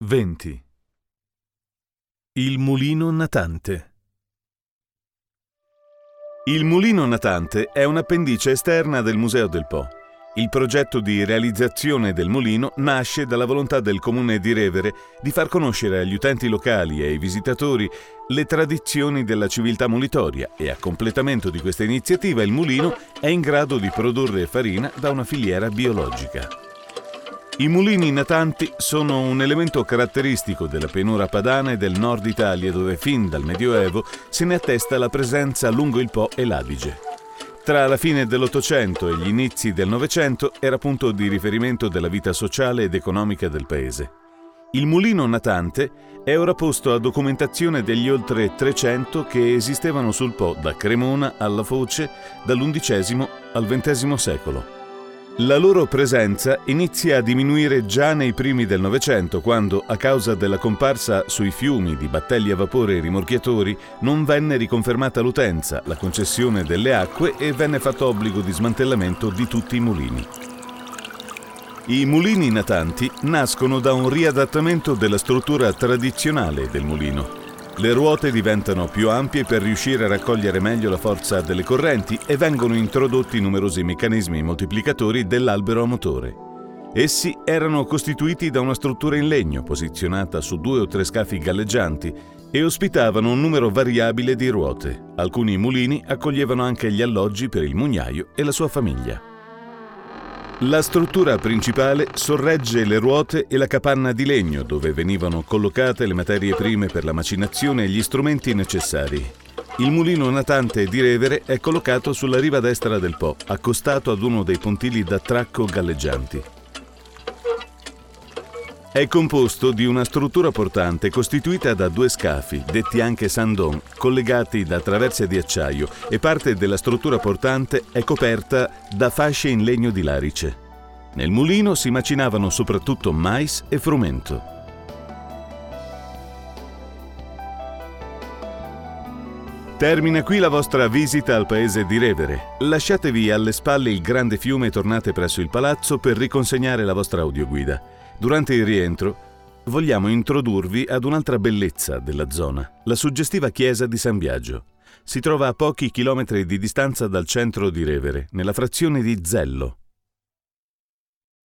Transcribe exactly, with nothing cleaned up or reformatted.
venti. Il mulino natante. Il mulino natante è un'appendice esterna del Museo del Po. Il progetto di realizzazione del mulino nasce dalla volontà del Comune di Revere di far conoscere agli utenti locali e ai visitatori le tradizioni della civiltà molitoria e a completamento di questa iniziativa il mulino è in grado di produrre farina da una filiera biologica. I mulini natanti sono un elemento caratteristico della pianura padana e del nord Italia dove fin dal Medioevo se ne attesta la presenza lungo il Po e l'Adige. Tra la fine dell'Ottocento e gli inizi del Novecento era punto di riferimento della vita sociale ed economica del paese. Il mulino natante è ora posto a documentazione degli oltre trecento che esistevano sul Po da Cremona alla Foce dall'undicesimo al ventesimo secolo. La loro presenza inizia a diminuire già nei primi del Novecento, quando, a causa della comparsa sui fiumi di battelli a vapore e rimorchiatori, non venne riconfermata l'utenza, la concessione delle acque e venne fatto obbligo di smantellamento di tutti i mulini. I mulini natanti nascono da un riadattamento della struttura tradizionale del mulino. Le ruote diventano più ampie per riuscire a raccogliere meglio la forza delle correnti e vengono introdotti numerosi meccanismi moltiplicatori dell'albero a motore. Essi erano costituiti da una struttura in legno posizionata su due o tre scafi galleggianti e ospitavano un numero variabile di ruote. Alcuni mulini accoglievano anche gli alloggi per il mugnaio e la sua famiglia. La struttura principale sorregge le ruote e la capanna di legno dove venivano collocate le materie prime per la macinazione e gli strumenti necessari. Il mulino natante di Revere è collocato sulla riva destra del Po, accostato ad uno dei pontili d'attracco galleggianti. È composto di una struttura portante costituita da due scafi, detti anche sandon, collegati da traverse di acciaio e parte della struttura portante è coperta da fasce in legno di larice. Nel mulino si macinavano soprattutto mais e frumento. Termina qui la vostra visita al paese di Revere. Lasciatevi alle spalle il grande fiume e tornate presso il palazzo per riconsegnare la vostra audioguida. Durante il rientro vogliamo introdurvi ad un'altra bellezza della zona, la suggestiva chiesa di San Biagio. Si trova a pochi chilometri di distanza dal centro di Revere, nella frazione di Zello.